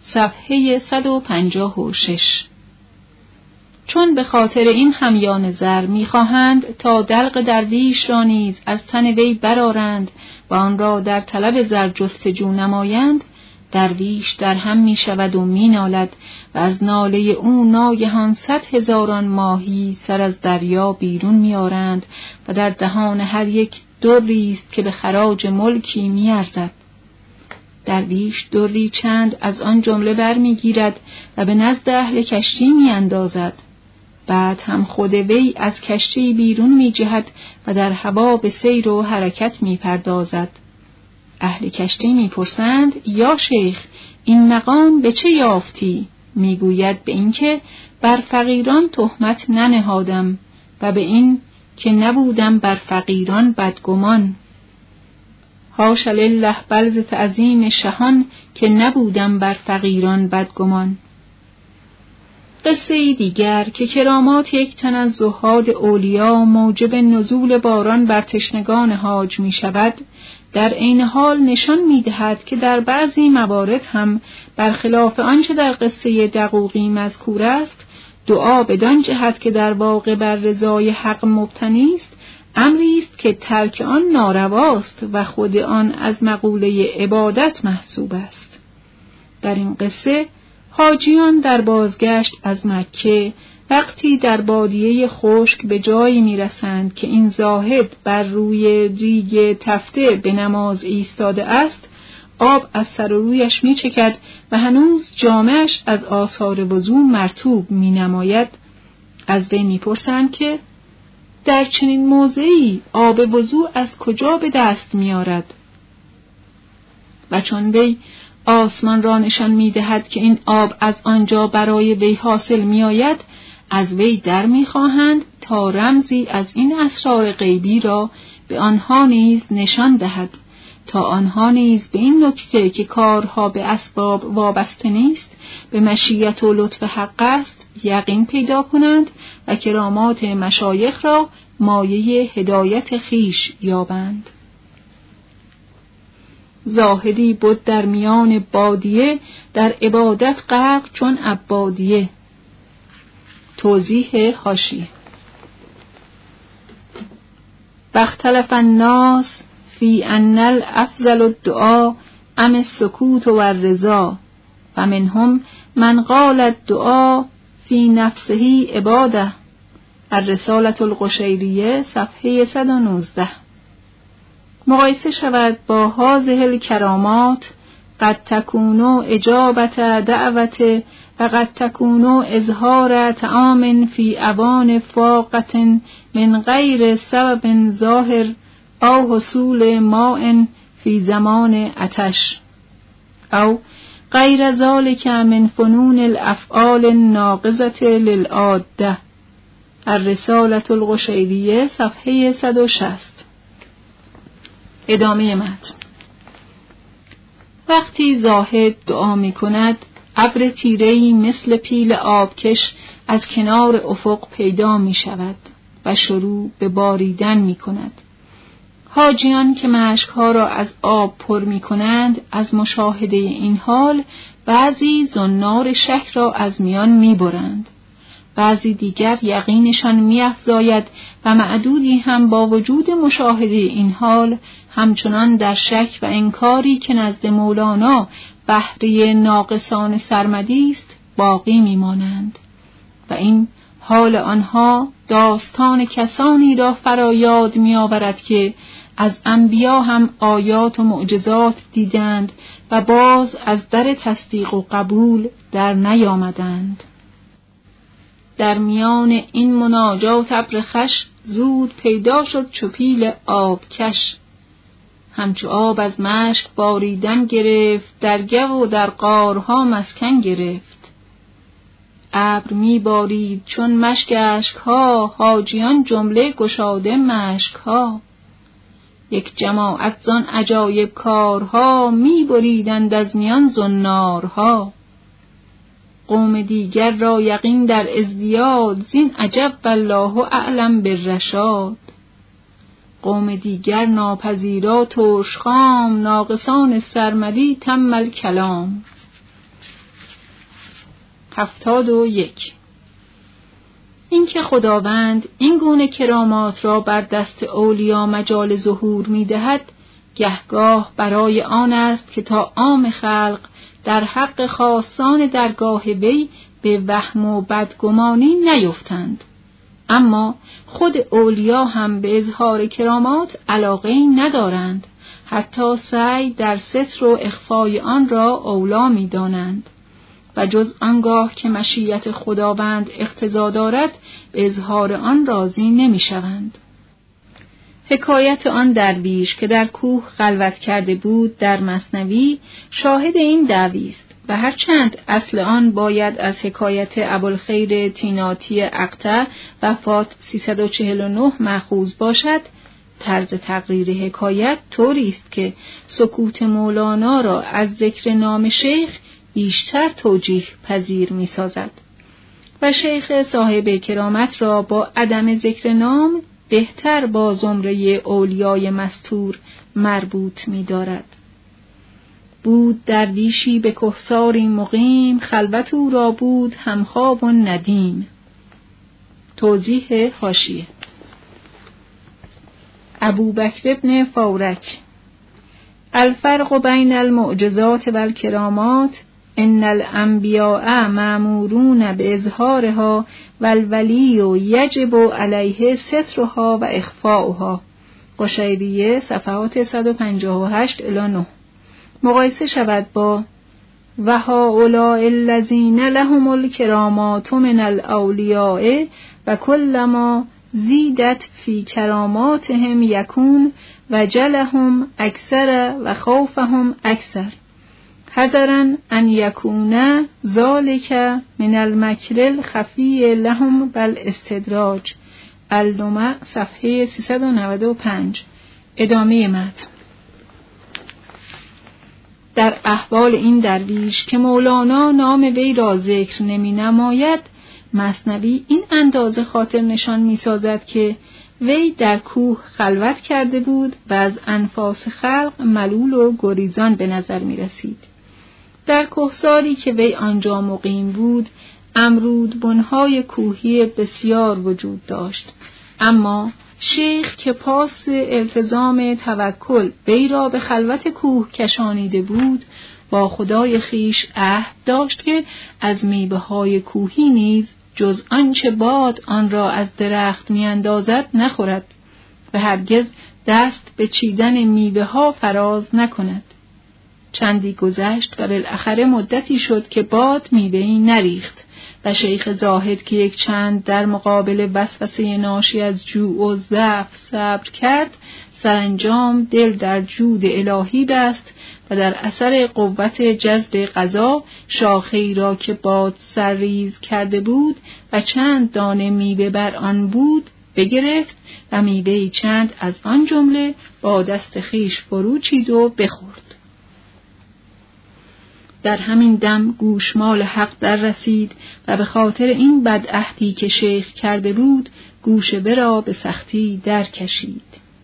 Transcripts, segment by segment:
صفحه 156. چون به خاطر این همیان زر می‌خواهند تا دلق درویش را نیز از تن وی برآرند و آن را در طلب زر جستجو نمایند، درویش در هم می‌شود و می‌نالد و از ناله او ناگهان 100,000 ماهی سر از دریا بیرون می‌آرند و در دهان هر یک دری است که به خراج ملکی می‌ارزد. درویش دری چند از آن جمله برمی‌گیرد و به نزد اهل کشتی می‌اندازد. بعد هم خود وی از کشتی بیرون می‌جهد و در هوا به سیر و حرکت می‌پردازد. اهل کشتی می‌پرسند: یا شیخ، این مقام به چه یافتی؟ می‌گوید: به این که بر فقیران تهمت ننهادم و به این که نبودم بر فقیران بدگمان. حاش لله، بل ز تعظیم شهان که نبودم بر فقیران بدگمان. قصه دیگر که کرامات یک تن از زهاد اولیا موجب نزول باران بر تشنگان حاج می شود، در عین حال نشان می دهد که در بعضی موارد هم برخلاف آنچه در قصه دقوقی مذکور است، دعا بدان جهت که در واقع بر رضای حق مبتنی است، امری است که ترک آن نارواست و خود آن از مقوله عبادت محسوب است. در این قصه حاجیان در بازگشت از مکه وقتی در بادیه خشک به جایی میرسند که این زاهد بر روی ریگ تفته به نماز ایستاده است، آب از سر و رویش میچکد و هنوز جامه‌اش از آثار وضو مرطوب مینماید. از وی میپرسند که در چنین موضعی آب وضو از کجا به دست میارد؟ و چون وی آسمان را نشان می‌دهد که این آب از آنجا برای وی حاصل می‌آید، از وی در می‌خواهند تا رمزی از این اسرار غیبی را به آنها نیز نشان دهد، تا آنها نیز به این نکته که کارها به اسباب وابسته نیست، به مشیت و لطف حق است، یقین پیدا کنند و کرامات مشایخ را مایه هدایت خیش یابند. زاهدی بود در میان بادیه، در عبادت غرق چون عبادیه. توضیح حاشیه: فاختلف الناس فی ان الافضل الدعاء ام السکوت و الرضا و منهم من قال الدعاء فی نفسه عباده. الرسالة القشیریه صفحه 119. مقایسه شود با هذه الکرامات، قد تکون اجابت دعوت و قد تکون اظهار طعام فی اوان فاقة من غیر سبب ظاهر او حصول ماء فی زمان عطش او غیر ذلك من فنون الافعال الناقضة للعاده. الرسالة القشیریه صفحه 160. ادامه متن. وقتی زاهد دعا می کند، ابر تیره‌ای مثل پیل آبکش از کنار افق پیدا می شود و شروع به باریدن می کند. حاجیان که مشک‌ها را از آب پر می کنند، از مشاهده این حال بعضی زنار شک را از میان می برند. بعضی دیگر یقینشان می‌افزاید و معدودی هم با وجود مشاهده این حال همچنان در شک و انکاری که نزد مولانا بهره ناقصان سرمدی است باقی می‌مانند و این حال آنها داستان کسانی را فرایاد می‌آورد که از انبیا هم آیات و معجزات دیدند و باز از در تصدیق و قبول در نیامدند. در میان این مناجات ابر خوش زود پیدا شد چو پیل آبکش. همچو آب از مشک باریدن گرفت، در گو و در غارها مسکن گرفت. ابر می بارید چون مشک اشک‌ها، حاجیان جمله گشاده مشک‌ها. یک جماعت زان عجایب کارها، می بریدند از میان زنارها. قوم دیگر را یقین در ازدیاد، زین عجب والله اعلم بالرشاد. قوم دیگر ناپذیرا ترشخام، ناقصان سرمدی تم الکلام. 71. اینکه خداوند این گونه کرامات را بر دست اولیا مجال ظهور می‌دهد، گهگاه برای آن است که تا عام خلق در حق خاصان درگاه وی به وهم و بدگمانی نیفتند. اما خود اولیا هم به اظهار کرامات علاقه‌ای ندارند، حتی سعی در ستر و اخفای آن را اولی می‌دانند و جز آنگاه که مشیت خداوند اقتضا دارد به اظهار آن راضی نمی‌شوند. حکایت آن درویش که در کوه خلوت کرده بود در مثنوی شاهد این دعوی است و هرچند اصل آن باید از حکایت ابوالخیر طیناتی اقطع وفات 349 مأخوذ باشد، طرز تقریر حکایت طوری است که سکوت مولانا را از ذکر نام شیخ بیشتر توجیه پذیر می سازد و شیخ صاحب کرامت را با عدم ذکر نام بهتر با زمره اولیای مستور مربوط می دارد. بود درویشی به کهساری مقیم، خلوت او را بود همخواب و ندیم. توضیح حاشیه. ابوبکر ابن فورک: الفرق بین المعجزات و الکرامات ان الانبیاء مأمورون باظهارها والولی یجب علیه سترها و اخفاؤها. قشیریه صفحات 158 الی 9. مقایسه شود با و هؤلاء الذین لهم الکرامات من الاولیاء و کلما زیدت فی کراماتهم یکون و جلهم اکثر و خوفهم اکثر حذرا ان یکون ذلک من المکر الخفی لهم بالاستدراج. اللمع صفحه 395. ادامه متن. در احوال این درویش که مولانا نام وی را ذکر نمی نماید، مثنوی این اندازه خاطر نشان می سازد که وی در کوه خلوت کرده بود و از انفاس خلق ملول و گریزان به نظر می رسید. در کهساری که وی آنجا مقیم بود، امرودبنهای کوهی بسیار وجود داشت، اما شیخ که پاس التزام توکل وی را به خلوت کوه کشانیده بود، با خدای خیش عهد داشت که از میوه‌های کوهی نیز جز آنچه باد آن را از درخت میاندازد نخورد و هرگز دست به چیدن میوه‌ها فراز نکند. چندی گذشت و بالاخره مدتی شد که باد میوه‌ای نریخت و شیخ زاهد که یک چند در مقابل وسوسه ناشی از جوع و ضعف صبر کرد، سرانجام دل در جود الهی بست و در اثر قوت جذب قضا شاخه‌ای را که باد سرریز کرده بود و چند دانه میوه بر آن بود بگرفت و میوه‌ای چند از آن جمله با دست خیش فرو چید و بخورد. در همین دم گوشمال حق در رسید و به خاطر این بدعهدی که شیخ کرده بود گوش برا به سختی در کشید.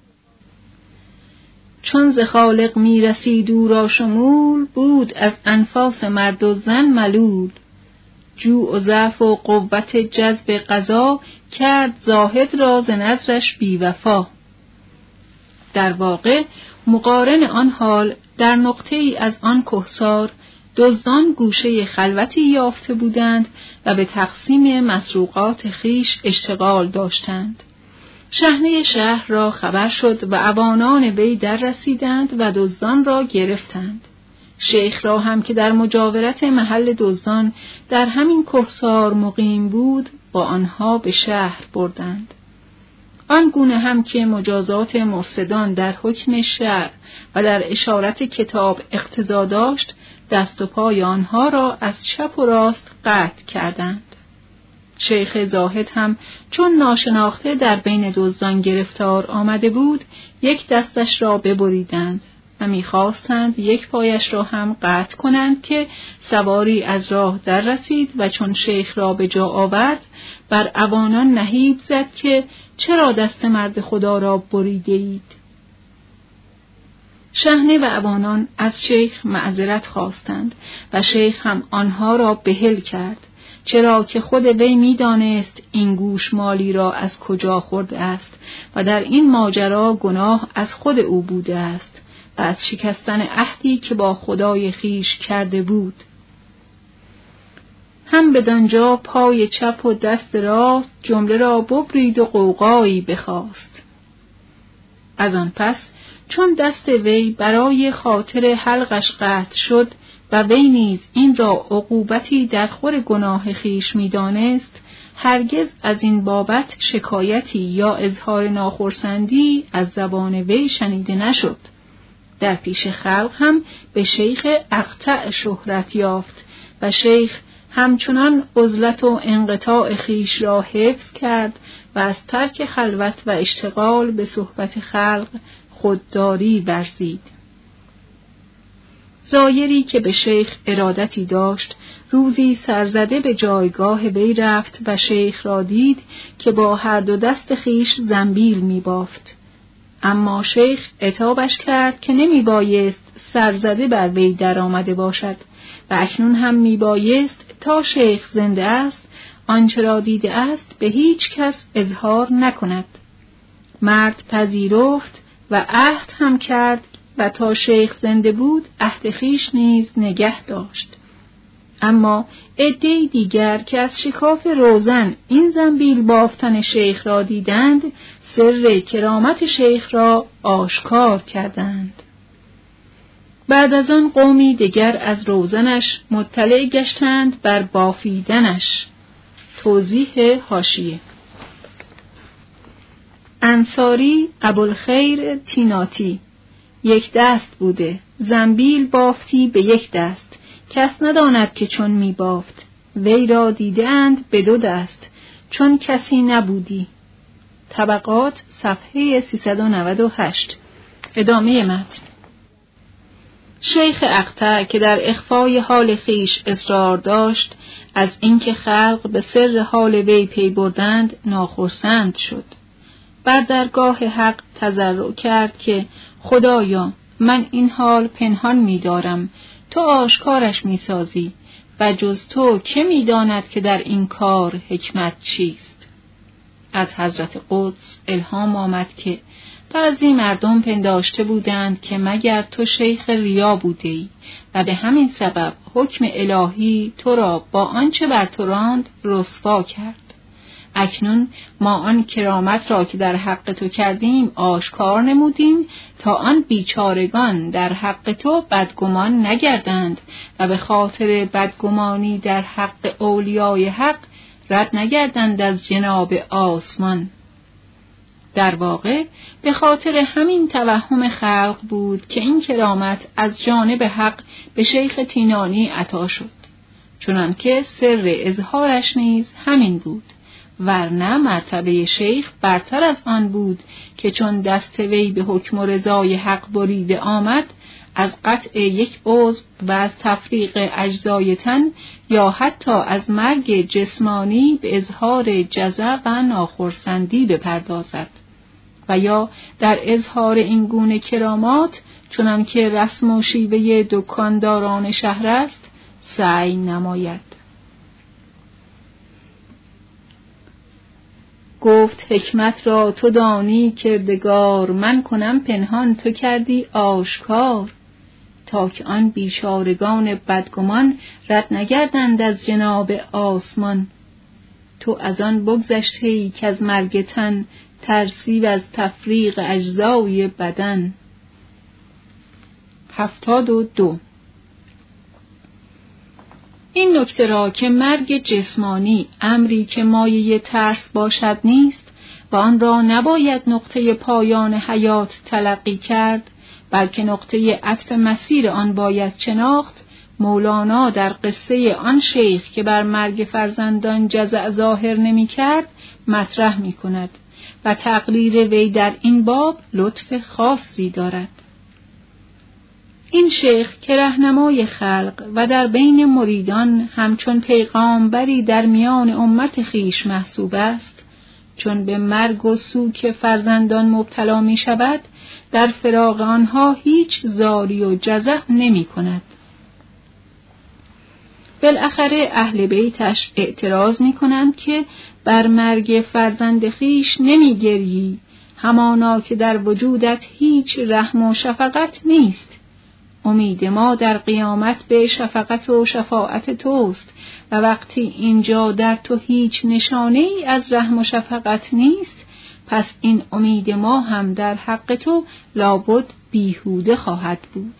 چون ز خالق می رسید او را شمول، بود از انفاس مرد و زن ملول. جوع و ضعف و قوت جذب قضا، کرد زاهد را ز نظرش بی وفا. در واقع مقارن آن حال در نقطه ای از آن کهسار دزدان گوشه خلوتی یافته بودند و به تقسیم مسروقات خیش اشتغال داشتند. شحنه شهر را خبر شد و عوانان وی در رسیدند و دزدان را گرفتند. شیخ را هم که در مجاورت محل دزدان در همین کهسار مقیم بود با آنها به شهر بردند. آن گونه هم که مجازات مفسدان در حکم شرع و در اشارت کتاب اقتضا داشت، دست و پای آنها را از چپ و راست قطع کردند. شیخ زاهد هم چون ناشناخته در بین دزدان گرفتار آمده بود، یک دستش را ببریدند و می‌خواستند یک پایش را هم قطع کنند که سواری از راه در رسید و چون شیخ را به جا آورد بر عوانان نهیب زد که چرا دست مرد خدا را بریده اید؟ شحنه و عوانان از شیخ معذرت خواستند و شیخ هم آنها را بحل کرد چرا که خود وی می‌دانست این گوشمالی را از کجا خورده است و در این ماجرا گناه از خود او بوده است و از شکستن عهدی که با خدای خویش کرده بود. هم بدانجا پای چپ و دست راست جمله را ببرید و غوغایی بخاست. از آن پس چون دست وی برای خاطر حلقش قطع شد و وی نیز این را عقوبتی در خور گناه خویش می‌دانست، هرگز از این بابت شکایتی یا اظهار ناخرسندی از زبان وی شنیده نشد. در پیش خلق هم به شیخ اقطع شهرت یافت و شیخ همچنان عزلت و انقطاع خویش را حفظ کرد و از ترک خلوت و اشتغال به صحبت خلق خودداری ورزید. زایری که به شیخ ارادتی داشت، روزی سرزده به جایگاه وی رفت و شیخ را دید که با هر دو دست خویش زنبیل می بافت. اما شیخ عتابش کرد که نمی بایست سرزده بر وی در آمده باشد و اکنون هم می بایست تا شیخ زنده است آنچه را دیده است به هیچ کس اظهار نکند. مرد پذیرفت و عهد هم کرد و تا شیخ زنده بود عهد خویش نیز نگه داشت. اما عده‌ای دیگر که از شکاف روزن این زنبیل بافتن شیخ را دیدند، سر کرامت شیخ را آشکار کردند. بعد از آن قومی دیگر از روزنش مطلع گشتند بر بافیدنش. توضیح حاشیه: انصاری ابوالخیر تیناتی: یک دست بوده، زنبیل بافتی به یک دست، کس نداند که چون می بافت. وی را دیدند به دو دست، چون کسی نبودی. طبقات صفحه 398. ادامه متن. شیخ اقطع که در اخفای حال خویش اصرار داشت از اینکه خلق به سر حال وی پی بردند ناخرسند شد. بر درگاه حق تضرع کرد که خدایا من این حال پنهان می دارم، تو آشکارش می سازی و جز تو که می داند که در این کار حکمت چیست. از حضرت قدس الهام آمد که بعضی مردم پنداشته بودند که مگر تو شیخ ریا بودی و به همین سبب حکم الهی تو را با آنچه بر تو راند رسوا کرد. اکنون ما آن کرامت را که در حق تو کردیم آشکار نمودیم تا آن بیچارگان در حق تو بدگمان نگردند و به خاطر بدگمانی در حق اولیای حق رد نگردند از جناب آسمان. در واقع به خاطر همین توهم خلق بود که این کرامت از جانب حق به شیخ تینانی عطا شد، چنانکه سر اظهارش نیز همین بود، ورنه مرتبه شیخ برتر از آن بود که چون دست وی به حکم و رضای حق بریده آمد، از قطع یک عضو و از تفریق اجزای تن یا حتی از مرگ جسمانی به اظهار جزع و ناخرسندی بپردازد و یا در اظهار این گونه کرامات چنانکه رسم و شیوه دکانداران شهر است سعی نماید. گفت حکمت را تو دانی کردگار، من کنم پنهان تو کردی آشکار. تا که آن بیچارگان بدگمان رد نگردند از جناب آسمان. تو از آن بگذشته‌ای که از مرگ تن ترسی و از تفریق اجزای بدن. 72. این نکته را که مرگ جسمانی امری که مایه ترس باشد نیست و آن را نباید نقطه پایان حیات تلقی کرد، بلکه نقطه عطف مسیر آن باید شناخت، مولانا در قصه آن شیخ که بر مرگ فرزندان جزع ظاهر نمی کرد مطرح می کند و تقریر وی در این باب لطف خاصی دارد. این شیخ که رهنمای خلق و در بین مریدان همچون پیغامبری در میان امت خیش محسوب است، چون به مرگ و سوک فرزندان مبتلا می شود، در فراق آنها هیچ زاری و جزع نمی کند. بالاخره اهل بیتش اعتراض می‌کنند که بر مرگ فرزند خویش نمی‌گریی، همانا که در وجودت هیچ رحم و شفقت نیست. امید ما در قیامت به شفقت و شفاعت توست و وقتی اینجا در تو هیچ نشانه‌ای از رحم و شفقت نیست، پس این امید ما هم در حق تو لابد بیهوده خواهد بود.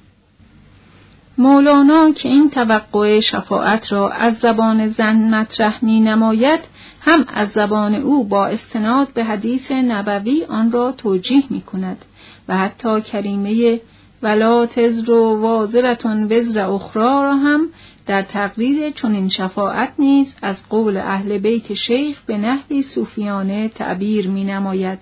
مولانا که این توقع شفاعت را از زبان زن مطرح می نماید، هم از زبان او با استناد به حدیث نبوی آن را توجیه می کند و حتی کریمه ولا تزر وازرة وزر اخری را هم در تقریر چنین شفاعت نیز از قول اهل بیت شیخ به نحوی صوفیانه تعبیر می نماید.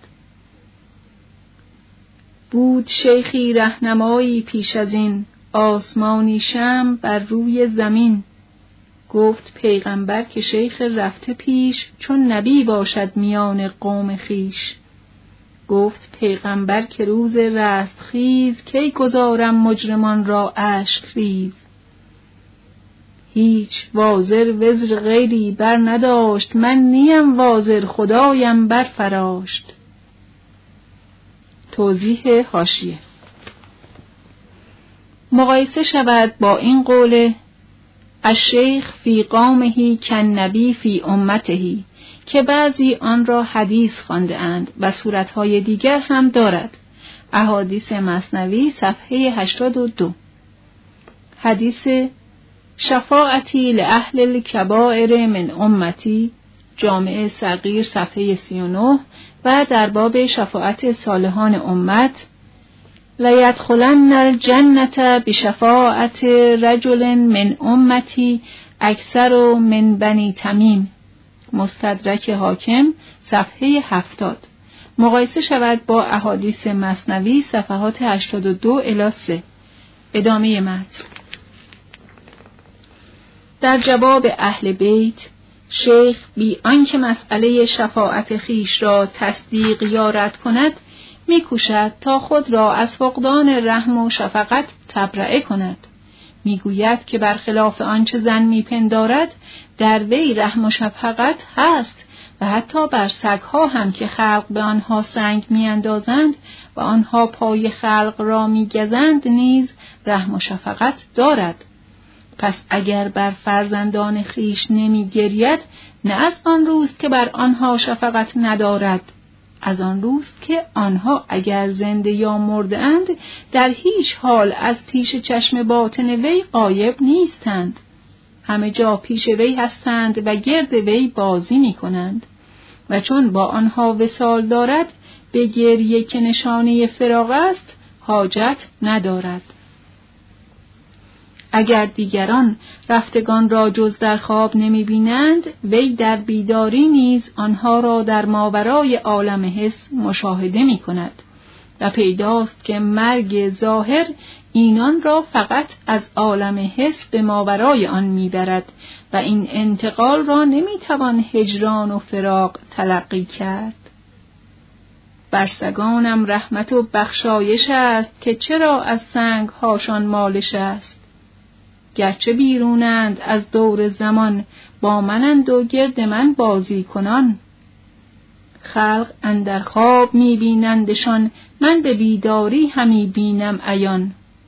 بود شیخی رهنمایی پیش از این، آسمانی شمع بر روی زمین. گفت پیغمبر که شیخ رفته پیش، چون نبی باشد میان قوم خیش. گفت پیغمبر که روز رستخیز، کی گذارم مجرمان را اشک ریز. هیچ وازر وزر غیری بر نداشت، من نیم وازر خدایم بر فراشت. توضیح حاشیه: مقایسه شود با این قول الشیخ فی قومه کالنبی فی امته که بعضی آن را حدیث خوانده اند و صورتهای دیگر هم دارد. احادیث مثنوی صفحه 82. حدیث شفاعتی لأهل الکبائر من امتی، جامع صغیر صفحه 39 و در باب شفاعت صالحان امت، لیدخلن الجنة بشفاعت رجل من امتی اکثر من بنی تمیم، مستدرک حاکم صفحه 70. مقایسه شود با احادیث مثنوی صفحات 82 الی 3. ادامه متن. در جواب اهل بیت، شیخ بی آنکه مسئله شفاعت خیش را تصدیق یا رد کند، می‌کوشد تا خود را از فقدان رحم و شفقت تبرئه کند. میگوید که برخلاف آنچه زن میپندارد، در وی رحم و شفقت هست و حتی بر سگها هم که خلق به آنها سنگ میاندازند و آنها پای خلق را میگزند نیز رحم و شفقت دارد. پس اگر بر فرزندان خیش نمیگرید، نه از آن روز که بر آنها شفقت ندارد، از آن روز که آنها اگر زنده یا مرده اند در هیچ حال از پیش چشم باطن وی غایب نیستند. همه جا پیش وی هستند و گرد وی بازی می کنند و چون با آنها وصال دارد، به گریه که نشانه فراق است حاجت ندارد. اگر دیگران رفتگان را جز در خواب نمی بینند، وی در بیداری نیز آنها را در ماورای عالم حس مشاهده می کند و پیداست که مرگ ظاهر اینان را فقط از عالم حس به ماورای آن می برد و این انتقال را نمی توان هجران و فراق تلقی کرد. بر سگانم رحمت و بخشایش است که چرا از سنگ هاشان مالش است. گرچه بیرونند از دور زمان، با منند و گرد من بازی کنان. خلق اندر خواب می بینندشان، من به بیداری همی بینم عیان.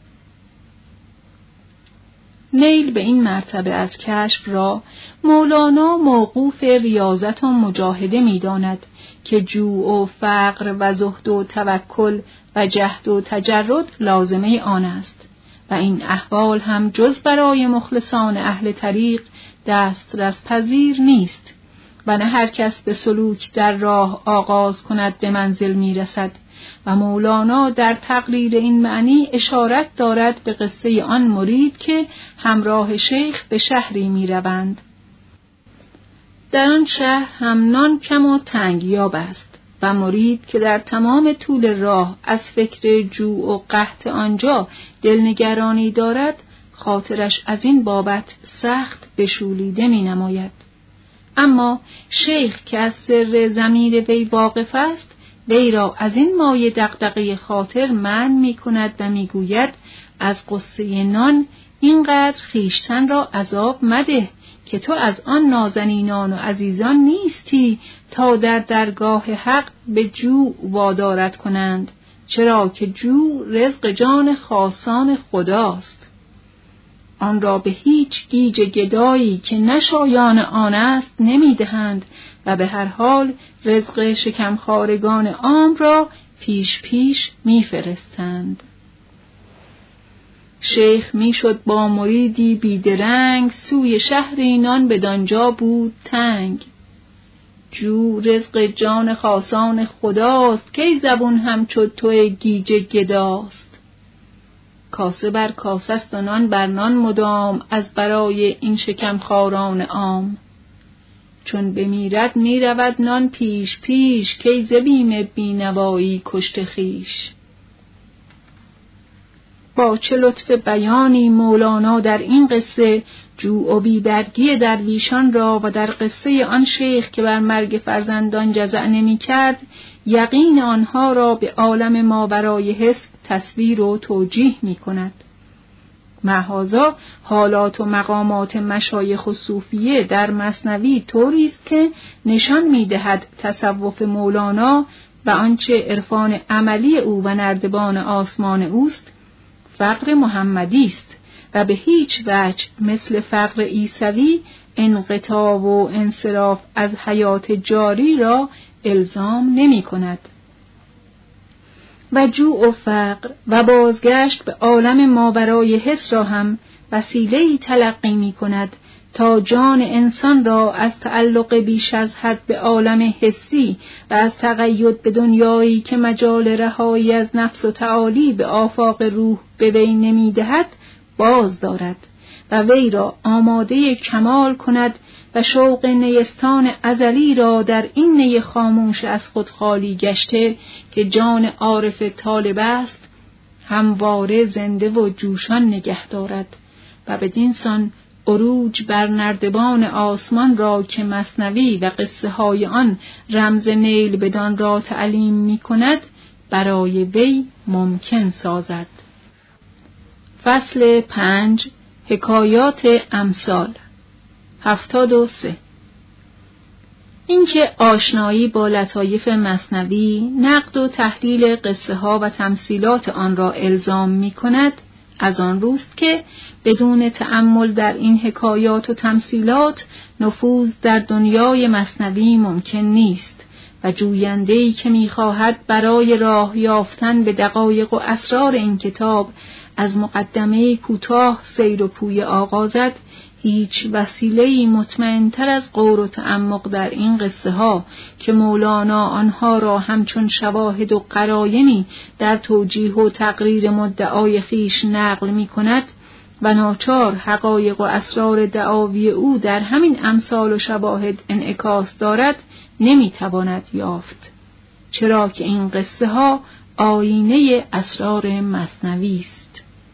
نیل به این مرتبه از کشف را مولانا موقوف ریاضت و مجاهده می داند که جوع و فقر و زهد و توکل و جهد و تجرد لازمه آن است و این احوال هم جز برای مخلصان اهل طریق دسترس پذیر نیست و نه هر کس به سلوک در راه آغاز کند به منزل می رسد و مولانا در تقریر این معنی اشارت دارد به قصه آن مرید که همراه شیخ به شهری می روند. در آن شهر هم نان کم و تنگیاب است و مرید که در تمام طول راه از فکر جوع و قحط آنجا دلنگرانی دارد، خاطرش از این بابت سخت بشولیده می نماید. اما شیخ که از سر ضمیر وی واقف است، وی را از این مایه دغدغه خاطر منع می کند و می گوید از قصه نان اینقدر خویشتن را عذاب مده که تو از آن نازنینان و عزیزان نیستی تا در درگاه حق به جوع وادارت کنند، چرا که جوع رزق جان خاصان خداست. آن را به هیچ گیج گدایی که نشایان آن است نمیدهند و به هر حال رزق شکمخوارگان عام را پیش پیش میفرستند. شیخ میشد با مریدی بیدرنگ، سوی شهری نان بدانجا بود تنگ. جو رزق جان خاصان خداست، کی زبون همچو تو گیج گداست. کاسه بر کاسه است و نان بر نان مدام، از برای این شکمخواران عام. چون بمیرد میرود نان پیش پیش، کی ز بیم بینوایی کشته خویش. با چه لطف بیانی مولانا در این قصه جوع و بیبرگی درویشان را و در قصه آن شیخ که بر مرگ فرزندان جزع نمی کرد یقین آنها را به عالم ماورای حس تصویر و توجیه می کند. معهازا حالات و مقامات مشایخ و صوفیه در مثنوی طوری است که نشان می دهد تصوف مولانا و آنچه عرفان عملی او و نردبان آسمان اوست فقر محمدی است و به هیچ وجه مثل فقر عیسوی انقطاع و انصراف از حیات جاری را الزام نمی کند. و جوع و فقر و بازگشت به عالم ماورای حس را هم وسیله‌ای تلقی می کند تا جان انسان را از تعلق بیش از حد به عالم حسی و از تقید به دنیایی که مجال رهایی از نفس و تعالی به آفاق روح به وی نمی دهد باز دارد و وی را آماده کمال کند و شوق نیستان ازلی را در این نی خاموش از خود خالی گشته که جان عارف طالب است همواره زنده و جوشان نگه دارد و بدین سان عروج بر نردبان آسمان را که مثنوی و قصه های آن رمز نیل بدان را تعلیم می کند برای وی ممکن سازد. فصل 5 حکایات امثال 73. اینکه آشنایی با لطایف مثنوی نقد و تحلیل قصه ها و تمثیلات آن را الزام می کند از آن روست که بدون تأمل در این حکایات و تمثیلات نفوذ در دنیای مثنوی ممکن نیست و جوینده‌ای که می‌خواهد برای راه یافتن به دقایق و اسرار این کتاب از مقدمه کوتاه سیر و پوی آغازد هیچ وسیله‌ای مطمئن‌تر از غور و تعمق در این قصه ها که مولانا آنها را همچون شواهد و قرائنی در توجیه و تقریر مدعای خویش نقل می کند و ناچار حقایق و اسرار دعاوی او در همین امثال و شواهد انعکاس دارد نمیتواند یافت، چرا که این قصه ها آیینه اسرار مثنوی است.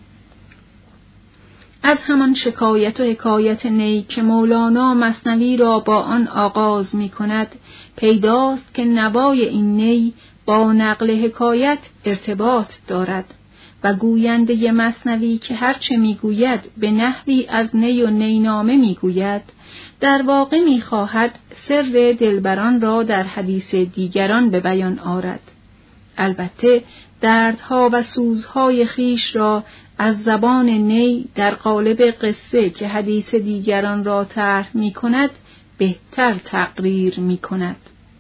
از همان شکایت و حکایت نی که مولانا مثنوی را با آن آغاز می کند پیداست که نوای این نی با نقل حکایت ارتباط دارد و گوینده مثنوی که هرچه می گوید به نحوی از نی و نینامه می گوید در واقع می خواهد سر دلبران را در حدیث دیگران به بیان آرد. البته دردها و سوزهای خیش را از زبان نی در قالب قصه که حدیث دیگران را طرح می کند بهتر تقریر می کند.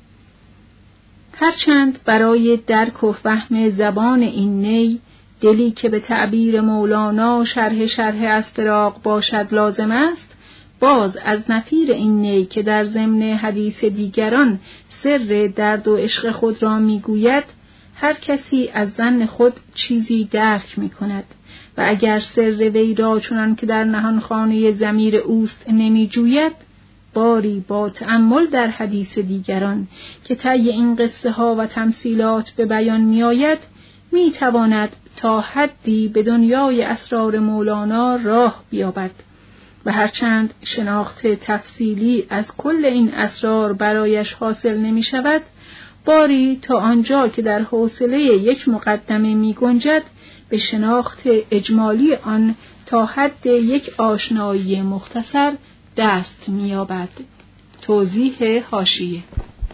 هرچند برای درک و فهم زبان این نی دلی که به تعبیر مولانا شرح از فراق باشد لازم است، باز از نفیر این نی که در ضمن حدیث دیگران سر درد و عشق خود را می گوید هر کسی از ظن خود چیزی درک می کند و اگر سر وی را چنان که در نهان خانه ضمیر اوست نمی جوید باری با تأمل در حدیث دیگران که طی این قصه ها و تمثیلات به بیان می آید می تواند تا حدی به دنیای اسرار مولانا راه بیابد و هرچند شناخت تفصیلی از کل این اسرار برایش حاصل نمی شود باری تا آنجا که در حوصله یک مقدمه می گنجد به شناخت اجمالی آن تا حد یک آشنایی مختصر دست می‌یابد. توضیح حاشیه: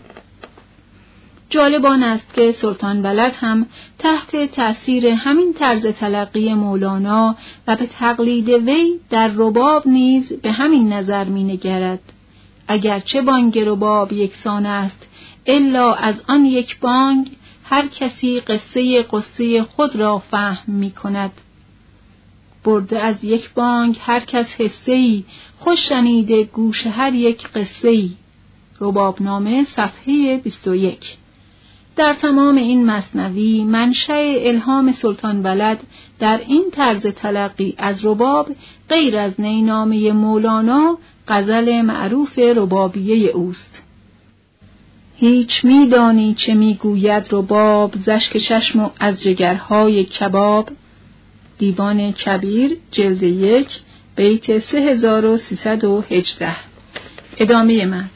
جالب آن است که سلطان ولد هم تحت تأثیر همین طرز تلقی مولانا و به تقلید وی در رباب نیز به همین نظر می‌نگرد. اگرچه بانگ رباب یکسان است، الا از آن یک بانگ هر کسی قصه خود را فهم می‌کند. برده از یک بانگ هر کس حصه‌ای، خوش شنیده گوش هر یک قصه‌ای. ربابنامه صفحه 21. در تمام این مثنوی منشأ الهام سلطان ولد در این طرز تلقی از رباب غیر از نینامه مولانا غزل معروف ربابیه اوست: هیچ میدانی چه میگوید رباب، زشک چشم و از جگرهای کباب. دیوان کبیر جلد 1 بیت 3318. ادامه متن: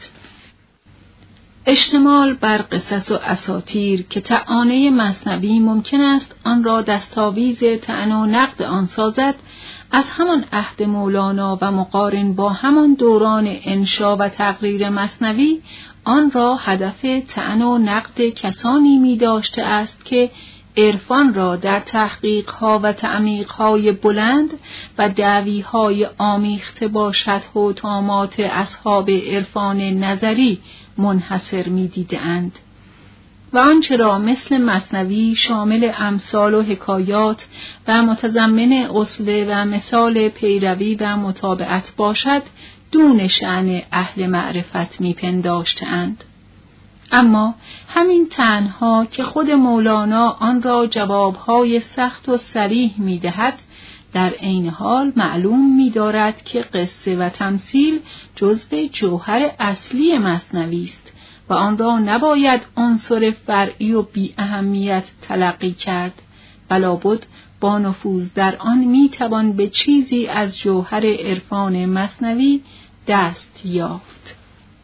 اشتمال بر قصص و اساطیر که طعنه مثنوی ممکن است آن را دستاویز طعن و نقد آن سازد، از همان عهد مولانا و مقارن با همان دوران انشا و تقریر مثنوی آن را هدف طعن و نقد کسانی می داشته است که عرفان را در تحقیق‌ها و تعمیق‌های بلند و دعوی‌های آمیخته با شطح و طامات اصحاب عرفان نظری منحصر می‌دیدند و آنچه را مثل مثنوی شامل امثال و حکایات و متضمن اسوه و مثال پیروی و متابعت باشد دون شأن اهل معرفت می‌پنداشتند. اما همین طعن‌ها که خود مولانا آن را جوابهای سخت و صریح می‌دهد، در عین حال معلوم می‌دارد که قصه و تمثیل جزو جوهر اصلی مثنوی است و آن را نباید عنصر فرعی و بی اهمیت تلقی کرد، بلابد با نفوذ در آن می‌توان به چیزی از جوهر عرفان مثنوی دست یافت.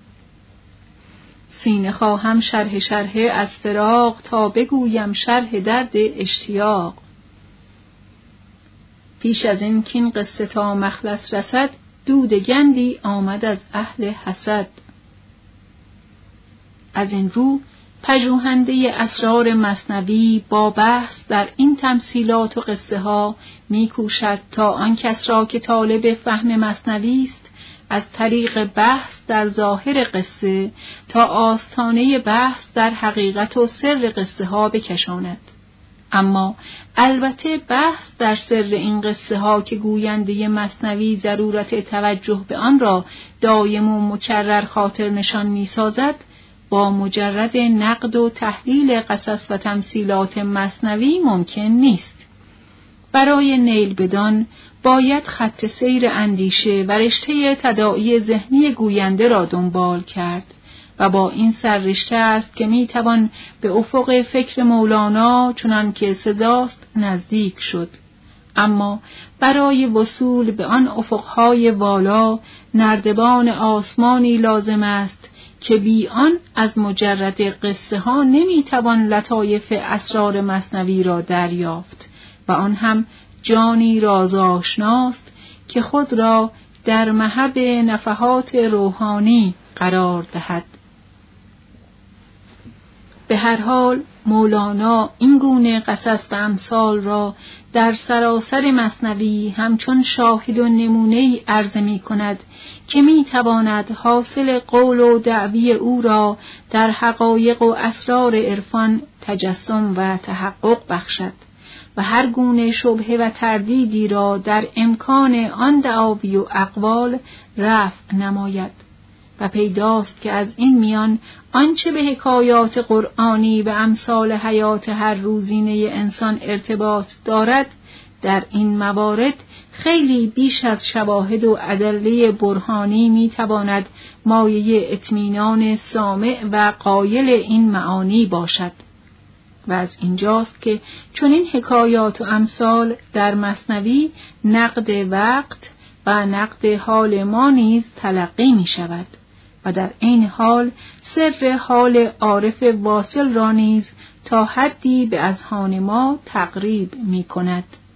سینه خواهم شرح از فراق، تا بگویم شرح درد اشتیاق. پیش از این کین قصه تا مخلص رسد، دود گندی آمد از اهل حسد. از این رو پژوهنده اسرار مثنوی با بحث در این تمثیلات و قصه ها می‌کوشد تا آن کس را که طالب فهم مثنوی است از طریق بحث در ظاهر قصه تا آستانه بحث در حقیقت و سر قصه ها بکشاند. اما البته بحث در سر این قصه ها که گوینده مثنوی ضرورت توجه به آن را دایم و مکرر خاطر نشان می سازد، با مجرد نقد و تحلیل قصص و تمثیلات مثنوی ممکن نیست. برای نیل بدان باید خط سیر اندیشه و رشته تداعی ذهنی گوینده را دنبال کرد و با این سررشته است که میتوان به افق فکر مولانا چنان که سزاست نزدیک شد. اما برای وصول به آن افقهای والا نردبان آسمانی لازم است که بی آن از مجرد قصه ها نمیتوان لطایف اسرار مثنوی را دریافت و آن هم جانی رازآشناست که خود را در مهب نفحات روحانی قرار دهد. به هر حال مولانا این گونه قصص و امثال را در سراسر مثنوی همچون شاهد و نمونه‌ای عرضه می کند که می تواند حاصل قول و دعوی او را در حقایق و اسرار عرفان تجسم و تحقق بخشد و هر گونه شبهه و تردیدی را در امکان آن دعاوی و اقوال رفع نماید و پیداست که از این میان آنچه به حکایات قرآنی و امثال حیات هر روزینه انسان ارتباط دارد، در این موارد خیلی بیش از شواهد و ادله برهانی میتواند مایه اطمینان سامع و قایل این معانی باشد. و از اینجاست که چنین حکایات و امثال در مثنوی نقد وقت و نقد حال ما نیز تلقی می شود و در این حال سر حال عارف واصل را نیز تا حدی به اذهان ما تقریب می کند.